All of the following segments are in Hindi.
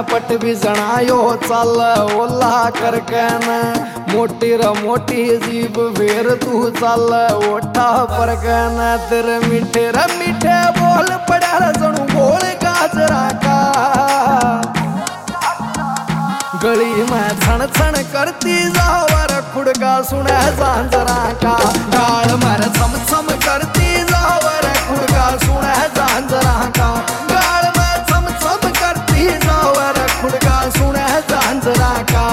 पट भी जनायो चल ओला करके न मोटी र मोटी जीभ फेर तू चल ओठा पर न तेरे मीठे र मीठे बोल पड़ा जणू बोल गाजरा का गली में छण छण करती जावर खुड़का सुने झांझरा का गाल मर छम छम करती जावर खुड़का सुने झांझरा का गाल में छम छम करती जावर खुड़का सुने झांझरा का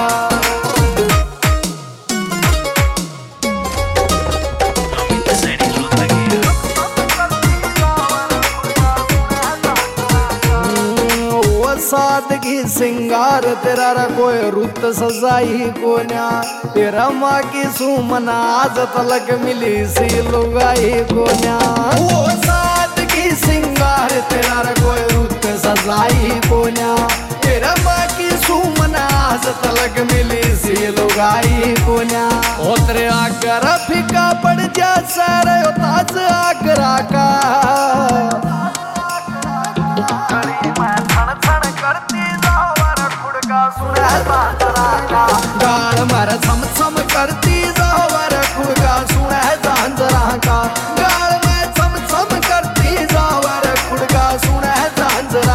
सादगी सिंगार तेरा रा कोई रुत सजाई कोन्या तेरा माँ की सुमना आज तलक मिली सी लुगाई कोन्या वो सादगी सिंगार तेरा रा कोई रुत सजाई कोन्या तेरा माँ की सुमना आज तलक मिली सी लुगाई कोन्या ओ तेरे आकर फीका पड़ जा सारे ताज आगरा का गाल मर छम छम करती जावर खुड़का सुने झांझरा का गाल में छम छम करती जावर खुड़का सुने झांझरा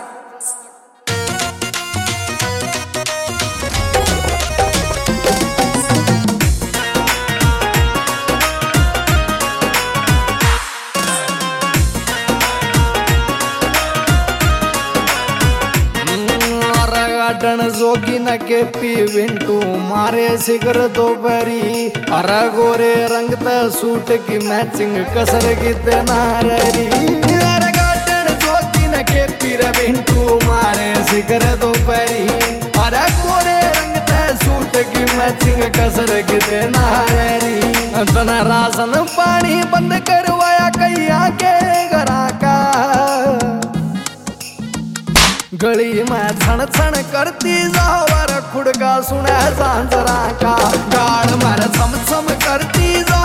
डन जोगी न के पी विंटू मारे सिगर दोपहरी अर गोरे रंग त सूट की मैचिंग कसर की नारी गार्डन जोगी न के पी विंटू मारे सिगर दोपहरी अर गोरे रंग त सूट की मैचिंग कसर की नारी तना राशन पानी बंद करवाया कैया के घरा का गली में छण छण करती जावर खुड़का सुने झांझरा का गाल मर छम छम करती